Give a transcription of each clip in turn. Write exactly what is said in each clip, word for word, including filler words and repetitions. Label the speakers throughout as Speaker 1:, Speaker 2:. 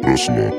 Speaker 1: Tesla.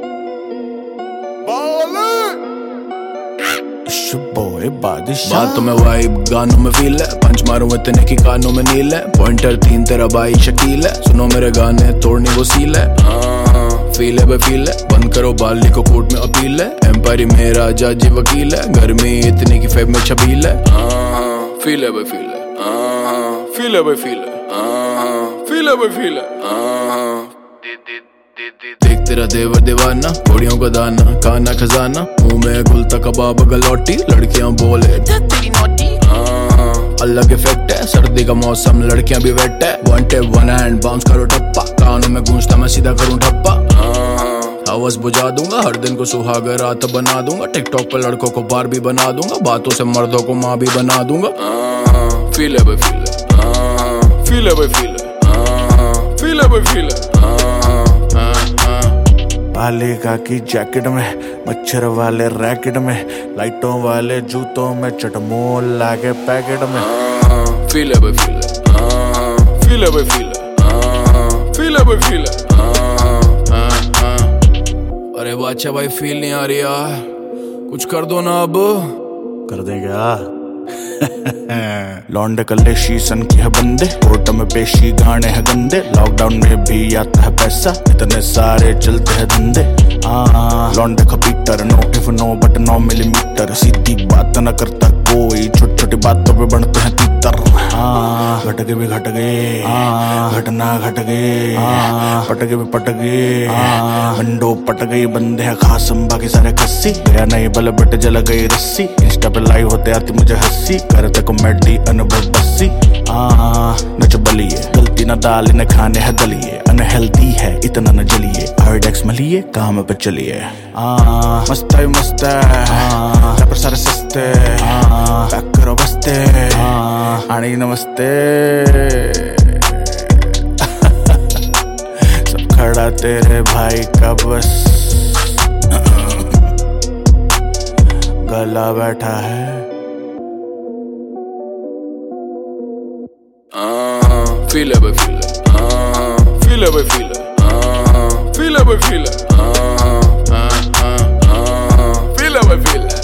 Speaker 2: बोए बादशाह।
Speaker 3: बातों में वाइब, गानों में फील है, पंच मारूं इतने की कानों में नील है। पॉइंटर तीन तेरा भाई शकील है, सुनो मेरे गाने तोड़नी वो सील है। फील है बे फील है, बंद करो बाली को कोर्ट में अपील है। एम्पायर मेरा जज वकील है, गर्मी इतनी की फेब में छबील है। फील है बे फील है, फील है बे फील है, फील है बे फील है। देख तेरा देवर दीवाना, घोड़ियों का दाना, खाना खजाना, मुंह में गुलता कबाब गलौटी, लड़कियां बोले तेरी नोटी। अलग इफेक्ट है, सर्दी का मौसम लड़कियां भी वेट है। One tip one hand bounce करो टप्पा, कानों में गूंजता मैं सीधा करूं ठप्पा। आवाज बुझा दूंगा, हर दिन को सुहाग रात बना दूंगा। टिकटॉक पर लड़कों को बार भी बना दूंगा, बातों से मर्दों को माँ भी बना दूंगा। फील है बे फील है, फील है बे फील है, फील है बे फील है।
Speaker 2: पालिका की जैकेट में, मच्छर वाले रैकेट में, लाइटों वाले जूतों में, चटमोल लागे पैकेट में।
Speaker 3: फील है बे फील है, फील है बे फील है, फील है बे फील है। अरे बादशाह भाई फील नहीं आ रही यार, कुछ कर दो ना अब।
Speaker 2: कर देगा लौंडे कल्ले शीशन की है बंदे, कोर्ट में पेशी गाने हैं गंदे। लॉकडाउन में भी आता है पैसा, इतने सारे चलते हैं धंधे। लौंडे का Peter, no if no but no millimetre. सीधी बात न करता कोई, छोटी छोटी बातों पे बनते हैं तीतर। घट गए भी घट गए, घटना घट गए, पट गए भी पट गए, विंडो पट गई, बंदे हैं खास बाकी सारे खस्सी। गया नहीं बल बट जल गई रस्सी, इंस्टा पे लाइव होते आती मुझे हंसी। करते कॉमेडी अनुभव बस्सी, नच बलिए, गलती न दाल न खाने है दलिए। अनहेल्दी है इतना न जलिए, आयोडेक्स मलिए काम पे चलिए। मस्त है मस्त है पर सारे सस्ते, पैक करो बस्ते आनी नमस्ते। सब खड़ा तेरे भाई का बस, गला बैठा है।
Speaker 3: फील है बे फील है, फील है बे फील है, फील है बे फील है, फील है बे फील है।